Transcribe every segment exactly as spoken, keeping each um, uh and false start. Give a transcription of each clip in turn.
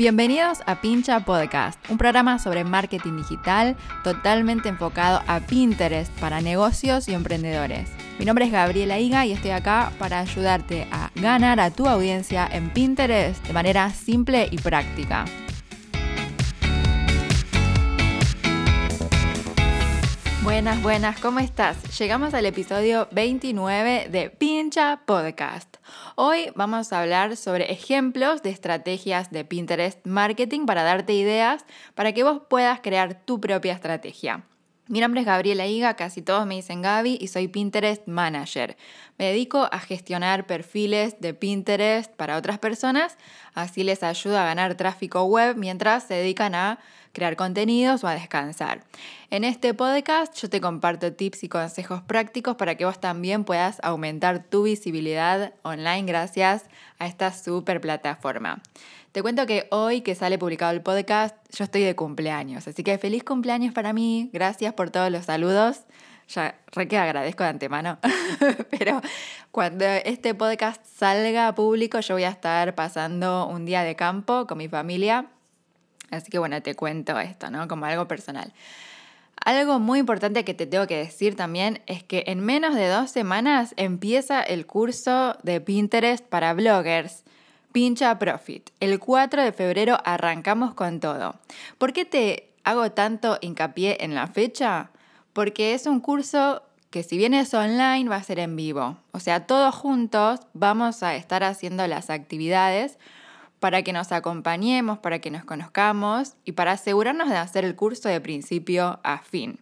Bienvenidos a Pincha Podcast, un programa sobre marketing digital totalmente enfocado a Pinterest para negocios y emprendedores. Mi nombre es Gabriela Higa y estoy acá para ayudarte a ganar a tu audiencia en Pinterest de manera simple y práctica. Buenas, buenas, ¿cómo estás? Llegamos al episodio veintinueve de Pincha Podcast. Hoy vamos a hablar sobre ejemplos de estrategias de Pinterest Marketing para darte ideas para que vos puedas crear tu propia estrategia. Mi nombre es Gabriela Higa, casi todos me dicen Gaby y soy Pinterest Manager. Me dedico a gestionar perfiles de Pinterest para otras personas, así les ayudo a ganar tráfico web mientras se dedican a crear contenidos o a descansar. En este podcast yo te comparto tips y consejos prácticos para que vos también puedas aumentar tu visibilidad online gracias a esta super plataforma. Te cuento que hoy que sale publicado el podcast, yo estoy de cumpleaños, así que feliz cumpleaños para mí, gracias por todos los saludos, ya re que agradezco de antemano, pero cuando este podcast salga público yo voy a estar pasando un día de campo con mi familia, así que bueno, te cuento esto, ¿no? Como algo personal. Algo muy importante que te tengo que decir también es que en menos de dos semanas empieza el curso de Pinterest para bloggers, Pincha Profit. El cuatro de febrero arrancamos con todo. ¿Por qué te hago tanto hincapié en la fecha? Porque es un curso que si bien es online va a ser en vivo. O sea, todos juntos vamos a estar haciendo las actividades para que nos acompañemos, para que nos conozcamos y para asegurarnos de hacer el curso de principio a fin.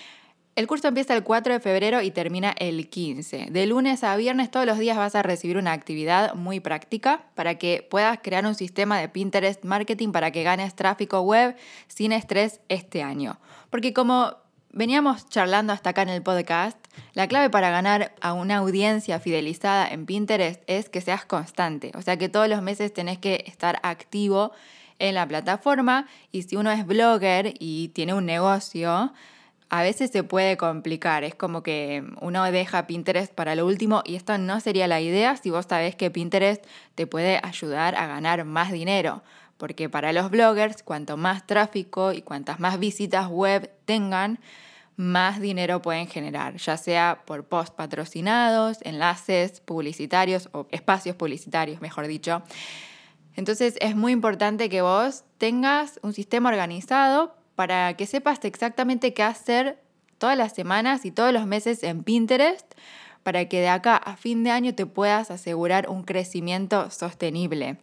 El curso empieza el cuatro de febrero y termina el quince. De lunes a viernes todos los días vas a recibir una actividad muy práctica para que puedas crear un sistema de Pinterest Marketing para que ganes tráfico web sin estrés este año. Porque como veníamos charlando hasta acá en el podcast, la clave para ganar a una audiencia fidelizada en Pinterest es que seas constante. O sea que todos los meses tenés que estar activo en la plataforma y si uno es blogger y tiene un negocio, a veces se puede complicar, es como que uno deja Pinterest para lo último y esto no sería la idea si vos sabés que Pinterest te puede ayudar a ganar más dinero. Porque para los bloggers, cuanto más tráfico y cuantas más visitas web tengan, más dinero pueden generar, ya sea por posts patrocinados, enlaces publicitarios o espacios publicitarios, mejor dicho. Entonces es muy importante que vos tengas un sistema organizado para que sepas exactamente qué hacer todas las semanas y todos los meses en Pinterest para que de acá a fin de año te puedas asegurar un crecimiento sostenible.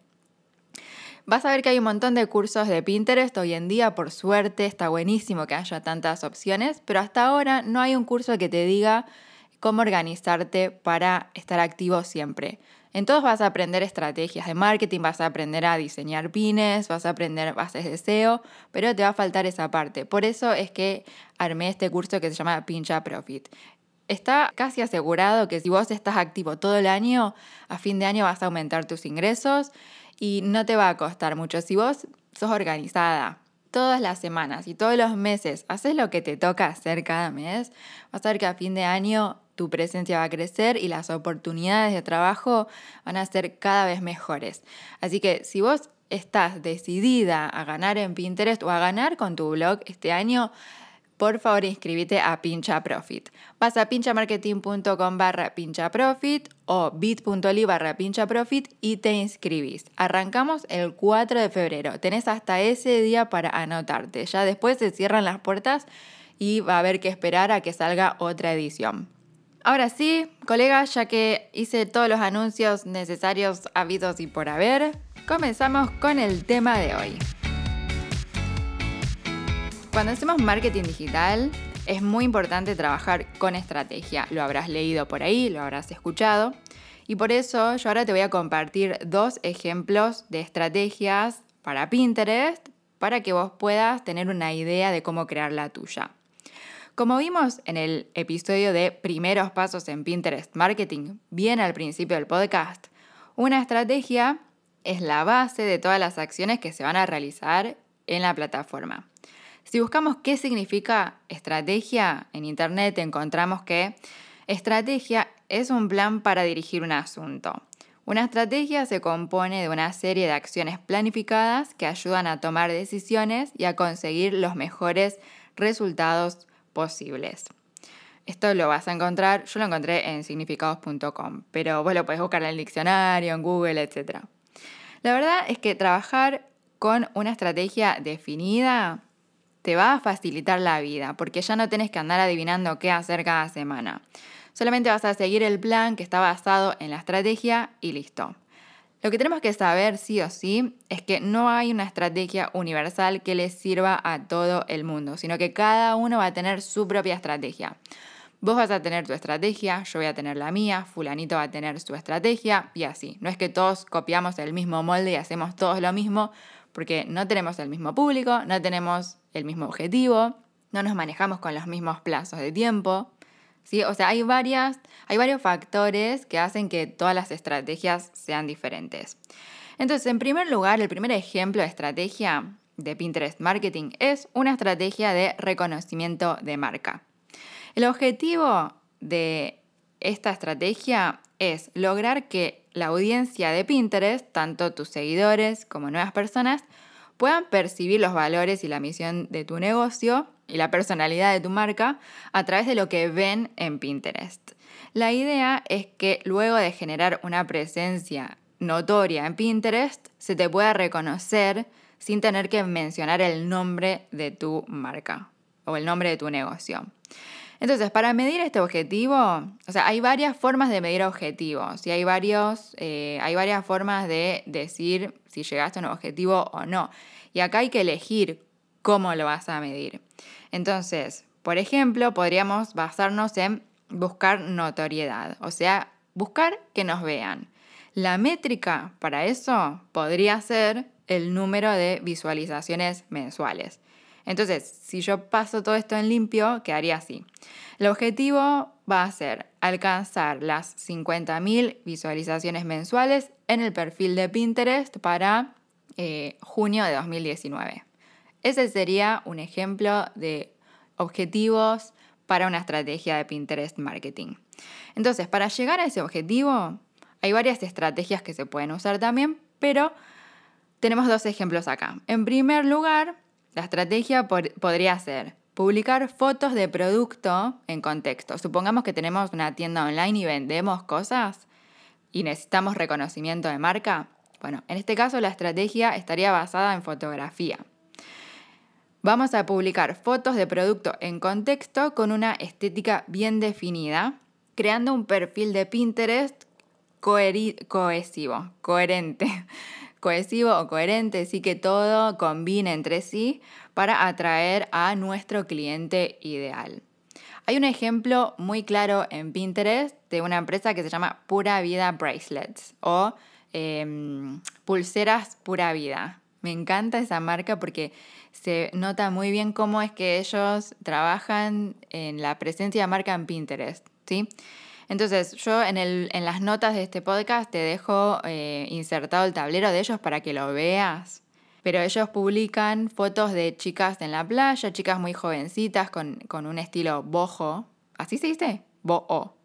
Vas a ver que hay un montón de cursos de Pinterest hoy en día, por suerte, está buenísimo que haya tantas opciones, pero hasta ahora no hay un curso que te diga cómo organizarte para estar activo siempre. En todos vas a aprender estrategias de marketing, vas a aprender a diseñar pines, vas a aprender bases de S E O, pero te va a faltar esa parte. Por eso es que armé este curso que se llama Pincha Profit. Está casi asegurado que si vos estás activo todo el año, a fin de año vas a aumentar tus ingresos y no te va a costar mucho. Si vos sos organizada todas las semanas y todos los meses, haces lo que te toca hacer cada mes, vas a ver que a fin de año tu presencia va a crecer y las oportunidades de trabajo van a ser cada vez mejores. Así que si vos estás decidida a ganar en Pinterest o a ganar con tu blog este año, por favor inscríbete a Pincha Profit. Vas a pinchamarketing.com barra pinchaprofit o bit.ly barra pinchaprofit y te inscribís. Arrancamos el cuatro de febrero. Tenés hasta ese día para anotarte. Ya después se cierran las puertas y va a haber que esperar a que salga otra edición. Ahora sí, colegas, ya que hice todos los anuncios necesarios habidos y por haber, comenzamos con el tema de hoy. Cuando hacemos marketing digital, es muy importante trabajar con estrategia. Lo habrás leído por ahí, lo habrás escuchado. Y por eso yo ahora te voy a compartir dos ejemplos de estrategias para Pinterest para que vos puedas tener una idea de cómo crear la tuya. Como vimos en el episodio de Primeros Pasos en Pinterest Marketing, bien al principio del podcast, una estrategia es la base de todas las acciones que se van a realizar en la plataforma. Si buscamos qué significa estrategia, en internet encontramos que estrategia es un plan para dirigir un asunto. Una estrategia se compone de una serie de acciones planificadas que ayudan a tomar decisiones y a conseguir los mejores resultados posibles. Esto lo vas a encontrar, yo lo encontré en significados punto com, pero vos lo podés buscar en el diccionario, en Google, etcétera. La verdad es que trabajar con una estrategia definida te va a facilitar la vida, porque ya no tenés que andar adivinando qué hacer cada semana. Solamente vas a seguir el plan que está basado en la estrategia y listo. Lo que tenemos que saber sí o sí es que no hay una estrategia universal que les sirva a todo el mundo, sino que cada uno va a tener su propia estrategia. Vos vas a tener tu estrategia, yo voy a tener la mía, fulanito va a tener su estrategia y así. No es que todos copiamos el mismo molde y hacemos todos lo mismo, porque no tenemos el mismo público, no tenemos el mismo objetivo, no nos manejamos con los mismos plazos de tiempo. ¿Sí? O sea, hay, varias, hay varios factores que hacen que todas las estrategias sean diferentes. Entonces, en primer lugar, el primer ejemplo de estrategia de Pinterest Marketing es una estrategia de reconocimiento de marca. El objetivo de esta estrategia es lograr que la audiencia de Pinterest, tanto tus seguidores como nuevas personas, puedan percibir los valores y la misión de tu negocio y la personalidad de tu marca a través de lo que ven en Pinterest. La idea es que luego de generar una presencia notoria en Pinterest, se te pueda reconocer sin tener que mencionar el nombre de tu marca o el nombre de tu negocio. Entonces, para medir este objetivo, o sea, hay varias formas de medir objetivos y hay, varios, eh, hay varias formas de decir si llegaste a un objetivo o no. Y acá hay que elegir cómo lo vas a medir. Entonces, por ejemplo, podríamos basarnos en buscar notoriedad, o sea, buscar que nos vean. La métrica para eso podría ser el número de visualizaciones mensuales. Entonces, si yo paso todo esto en limpio, quedaría así. El objetivo va a ser alcanzar las cincuenta mil visualizaciones mensuales en el perfil de Pinterest para eh, junio de dos mil diecinueve. Ese sería un ejemplo de objetivos para una estrategia de Pinterest Marketing. Entonces, para llegar a ese objetivo, hay varias estrategias que se pueden usar también, pero tenemos dos ejemplos acá. En primer lugar, la estrategia por, podría ser publicar fotos de producto en contexto. Supongamos que tenemos una tienda online y vendemos cosas y necesitamos reconocimiento de marca. Bueno, en este caso la estrategia estaría basada en fotografía. Vamos a publicar fotos de producto en contexto con una estética bien definida, creando un perfil de Pinterest coheri- cohesivo, coherente. cohesivo o coherente, así que todo combine entre sí para atraer a nuestro cliente ideal. Hay un ejemplo muy claro en Pinterest de una empresa que se llama Pura Vida Bracelets o eh, pulseras Pura Vida. Me encanta esa marca porque se nota muy bien cómo es que ellos trabajan en la presencia de marca en Pinterest, ¿sí? Entonces, yo en, el, en las notas de este podcast te dejo eh, insertado el tablero de ellos para que lo veas. Pero ellos publican fotos de chicas en la playa, chicas muy jovencitas con, con un estilo boho. ¿Así se dice? Boho.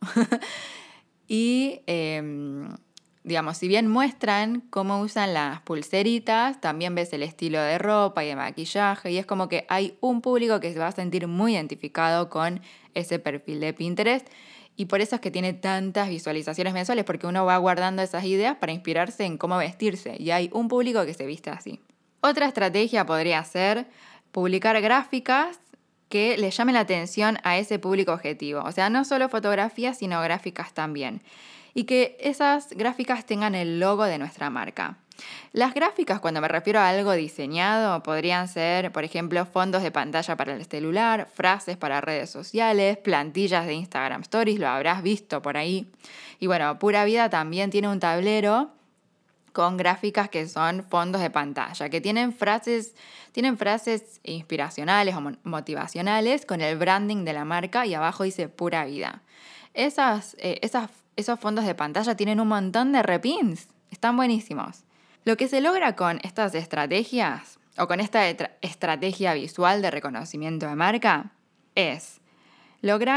y, eh, digamos, si bien muestran cómo usan las pulseritas, también ves el estilo de ropa y de maquillaje. Y es como que hay un público que se va a sentir muy identificado con ese perfil de Pinterest. Y por eso es que tiene tantas visualizaciones mensuales, porque uno va guardando esas ideas para inspirarse en cómo vestirse. Y hay un público que se viste así. Otra estrategia podría ser publicar gráficas que le llamen la atención a ese público objetivo. O sea, no solo fotografías, sino gráficas también. Y que esas gráficas tengan el logo de nuestra marca. Las gráficas, cuando me refiero a algo diseñado, podrían ser, por ejemplo, fondos de pantalla para el celular, frases para redes sociales, plantillas de Instagram Stories, lo habrás visto por ahí. Y bueno, Pura Vida también tiene un tablero con gráficas que son fondos de pantalla, que tienen frases, tienen frases inspiracionales o motivacionales con el branding de la marca y abajo dice Pura Vida. Esas, eh, esas, esos fondos de pantalla tienen un montón de repins, están buenísimos. Lo que se logra con estas estrategias o con esta etra- estrategia visual de reconocimiento de marca es lograr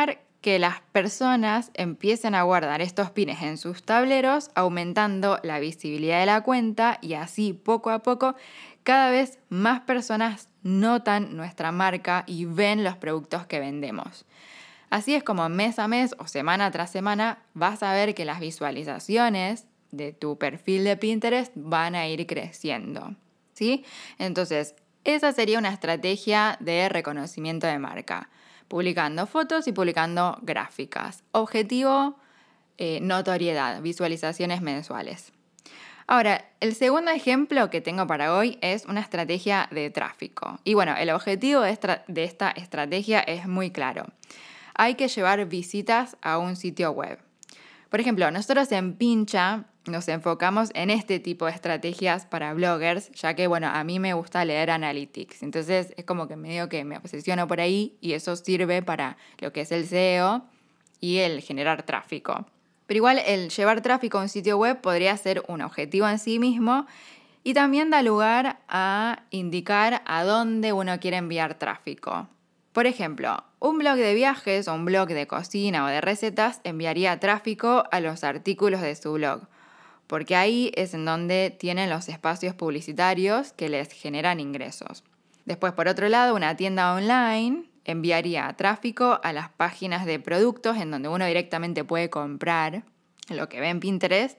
que las personas empiecen a guardar estos pines en sus tableros, aumentando la visibilidad de la cuenta y así poco a poco cada vez más personas notan nuestra marca y ven los productos que vendemos. Así es como mes a mes o semana tras semana vas a ver que las visualizaciones de tu perfil de Pinterest van a ir creciendo, ¿sí? Entonces, esa sería una estrategia de reconocimiento de marca, publicando fotos y publicando gráficas. Objetivo, eh, notoriedad, visualizaciones mensuales. Ahora, el segundo ejemplo que tengo para hoy es una estrategia de tráfico. Y bueno, el objetivo de esta, de esta estrategia es muy claro. Hay que llevar visitas a un sitio web. Por ejemplo, nosotros en Pincha nos enfocamos en este tipo de estrategias para bloggers, ya que, bueno, a mí me gusta leer analytics. Entonces, es como que medio que me obsesiono por ahí y eso sirve para lo que es el S E O y el generar tráfico. Pero igual el llevar tráfico a un sitio web podría ser un objetivo en sí mismo y también da lugar a indicar a dónde uno quiere enviar tráfico. Por ejemplo, un blog de viajes o un blog de cocina o de recetas enviaría tráfico a los artículos de su blog, porque ahí es en donde tienen los espacios publicitarios que les generan ingresos. Después, por otro lado, una tienda online enviaría tráfico a las páginas de productos en donde uno directamente puede comprar lo que ve en Pinterest.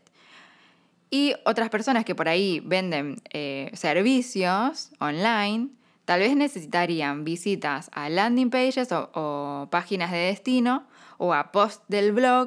Y otras personas que por ahí venden eh, servicios online, tal vez necesitarían visitas a landing pages o, o páginas de destino o a posts del blog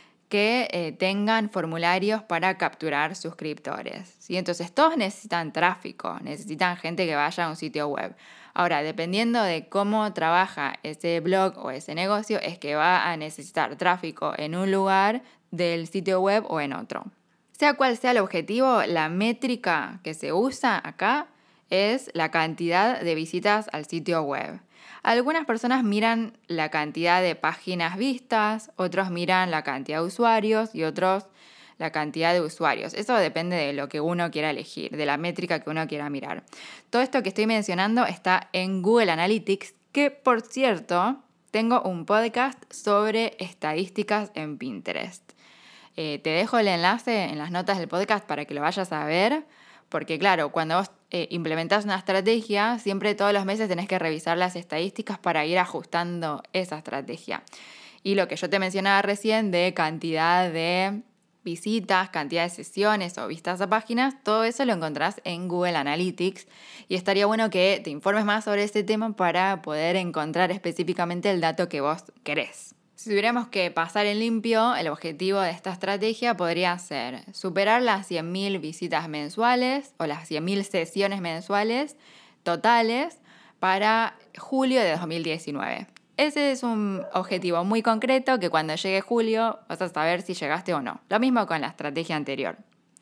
que eh, tengan formularios para capturar suscriptores, ¿sí? Entonces todos necesitan tráfico, necesitan gente que vaya a un sitio web. Ahora, dependiendo de cómo trabaja ese blog o ese negocio, es que va a necesitar tráfico en un lugar del sitio web o en otro. Sea cual sea el objetivo, la métrica que se usa acá es la cantidad de visitas al sitio web. Algunas personas miran la cantidad de páginas vistas, otros miran la cantidad de usuarios y otros la cantidad de usuarios. Eso depende de lo que uno quiera elegir, de la métrica que uno quiera mirar. Todo esto que estoy mencionando está en Google Analytics, que por cierto, tengo un podcast sobre estadísticas en Pinterest. Eh, te dejo el enlace en las notas del podcast para que lo vayas a ver, porque claro, cuando vos eh, implementás una estrategia, siempre todos los meses tenés que revisar las estadísticas para ir ajustando esa estrategia. Y lo que yo te mencionaba recién de cantidad de visitas, cantidad de sesiones o vistas a páginas, todo eso lo encontrás en Google Analytics y estaría bueno que te informes más sobre este tema para poder encontrar específicamente el dato que vos querés. Si tuviéramos que pasar en limpio, el objetivo de esta estrategia podría ser superar las cien mil visitas mensuales o las cien mil sesiones mensuales totales para julio de dos mil diecinueve. Ese es un objetivo muy concreto que cuando llegue julio vas a saber si llegaste o no. Lo mismo con la estrategia anterior.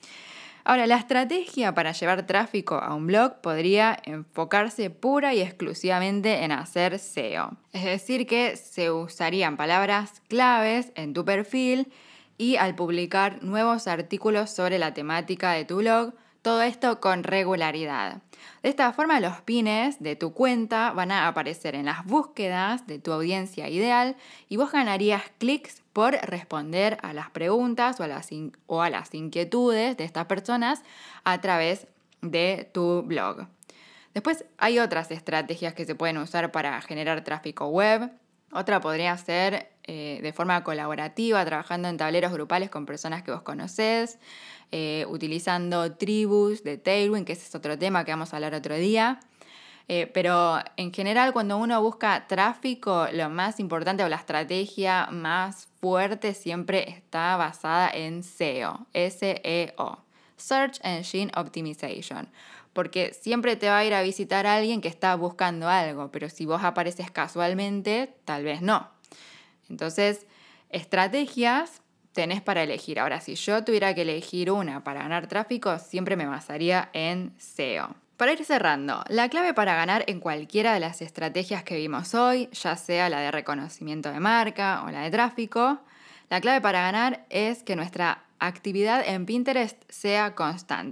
Ahora, la estrategia para llevar tráfico a un blog podría enfocarse pura y exclusivamente en hacer S E O. Es decir, que se usarían palabras claves en tu perfil y al publicar nuevos artículos sobre la temática de tu blog, todo esto con regularidad. De esta forma, los pines de tu cuenta van a aparecer en las búsquedas de tu audiencia ideal y vos ganarías clics por responder a las preguntas o a las, in- o a las inquietudes de estas personas a través de tu blog. Después hay otras estrategias que se pueden usar para generar tráfico web. Otra podría ser eh, de forma colaborativa, trabajando en tableros grupales con personas que vos conocés, eh, utilizando tribus de Tailwind, que ese es otro tema que vamos a hablar otro día. Eh, pero en general, cuando uno busca tráfico, lo más importante o la estrategia más fuerte siempre está basada en S E O, S E O, Search Engine Optimization. Porque siempre te va a ir a visitar a alguien que está buscando algo, pero si vos apareces casualmente, tal vez no. Entonces, estrategias tenés para elegir. Ahora, si yo tuviera que elegir una para ganar tráfico, siempre me basaría en S E O. Para ir cerrando, la clave para ganar en cualquiera de las estrategias que vimos hoy, ya sea la de reconocimiento de marca o la de tráfico, la clave para ganar es que nuestra actividad en Pinterest sea constante.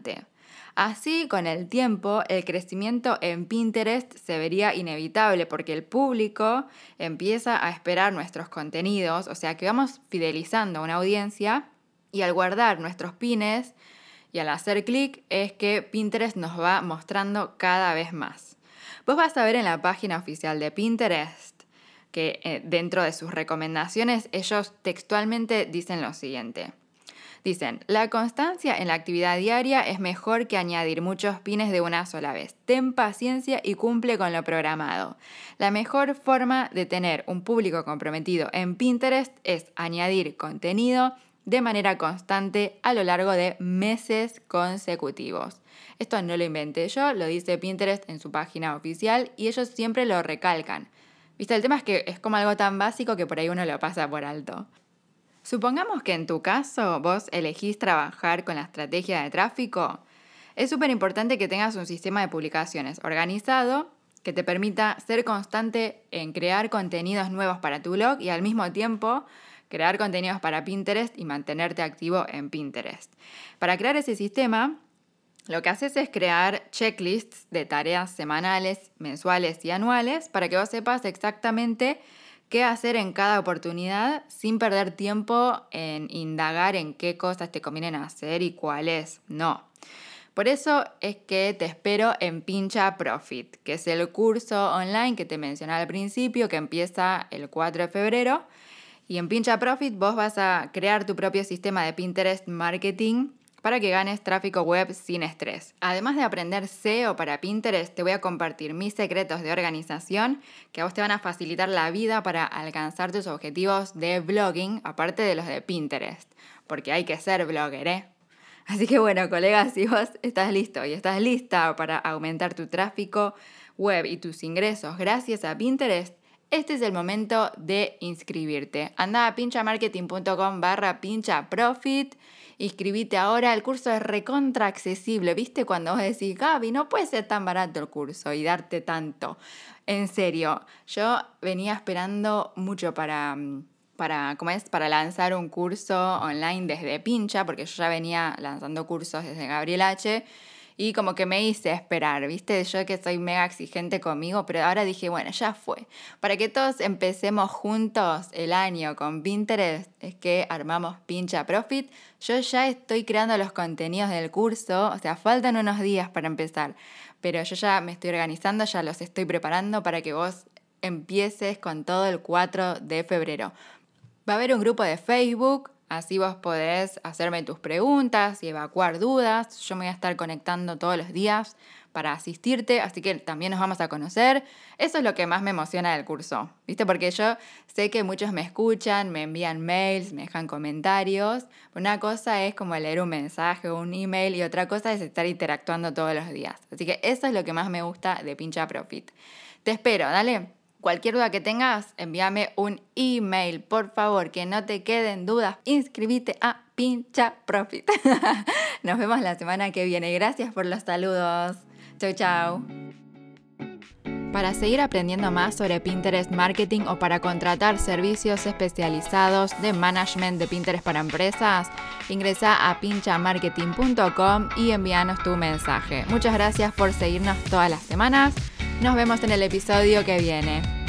Así, con el tiempo, el crecimiento en Pinterest se vería inevitable porque el público empieza a esperar nuestros contenidos, o sea que vamos fidelizando a una audiencia y al guardar nuestros pines y al hacer clic es que Pinterest nos va mostrando cada vez más. Vos vas a ver en la página oficial de Pinterest que eh, dentro de sus recomendaciones ellos textualmente dicen lo siguiente. Dicen, la constancia en la actividad diaria es mejor que añadir muchos pines de una sola vez. Ten paciencia y cumple con lo programado. La mejor forma de tener un público comprometido en Pinterest es añadir contenido de manera constante a lo largo de meses consecutivos. Esto no lo inventé yo, lo dice Pinterest en su página oficial y ellos siempre lo recalcan. ¿Viste? El tema es que es como algo tan básico que por ahí uno lo pasa por alto. Supongamos que en tu caso vos elegís trabajar con la estrategia de tráfico. Es súper importante que tengas un sistema de publicaciones organizado que te permita ser constante en crear contenidos nuevos para tu blog y al mismo tiempo crear contenidos para Pinterest y mantenerte activo en Pinterest. Para crear ese sistema, lo que haces es crear checklists de tareas semanales, mensuales y anuales para que vos sepas exactamente qué hacer en cada oportunidad sin perder tiempo en indagar en qué cosas te convienen hacer y cuáles no. Por eso es que te espero en Pincha Profit, que es el curso online que te mencioné al principio, que empieza el cuatro de febrero. Y en Pincha Profit vos vas a crear tu propio sistema de Pinterest Marketing para que ganes tráfico web sin estrés. Además de aprender S E O para Pinterest, te voy a compartir mis secretos de organización que a vos te van a facilitar la vida para alcanzar tus objetivos de blogging, aparte de los de Pinterest, porque hay que ser blogger, ¿eh? Así que bueno, colegas, si vos estás listo y estás lista para aumentar tu tráfico web y tus ingresos gracias a Pinterest, este es el momento de inscribirte. Anda a pinchamarketing.com barra pinchaprofit. Inscribite ahora, el curso es recontra accesible. ¿Viste cuando vos decís, Gaby, no puede ser tan barato el curso y darte tanto? En serio, yo venía esperando mucho para, para, ¿cómo es? para lanzar un curso online desde Pincha, porque yo ya venía lanzando cursos desde Gabriel H., y como que me hice esperar, ¿viste? Yo que soy mega exigente conmigo, pero ahora dije, bueno, ya fue. Para que todos empecemos juntos el año con Pinterest, es que armamos Pincha Profit. Yo ya estoy creando los contenidos del curso, o sea, faltan unos días para empezar, pero yo ya me estoy organizando, ya los estoy preparando para que vos empieces con todo el cuatro de febrero. Va a haber un grupo de Facebook. Así vos podés hacerme tus preguntas y evacuar dudas. Yo me voy a estar conectando todos los días para asistirte, así que también nos vamos a conocer. Eso es lo que más me emociona del curso, ¿viste? Porque yo sé que muchos me escuchan, me envían mails, me dejan comentarios. Una cosa es como leer un mensaje o un email y otra cosa es estar interactuando todos los días. Así que eso es lo que más me gusta de Pincha Profit. Te espero, dale. Cualquier duda que tengas, envíame un email, por favor, que no te queden dudas. Inscribite a Pincha Profit. Nos vemos la semana que viene. Gracias por los saludos. Chau, chau. Para seguir aprendiendo más sobre Pinterest Marketing o para contratar servicios especializados de management de Pinterest para empresas, ingresa a pinchamarketing punto com y envíanos tu mensaje. Muchas gracias por seguirnos todas las semanas. Nos vemos en el episodio que viene.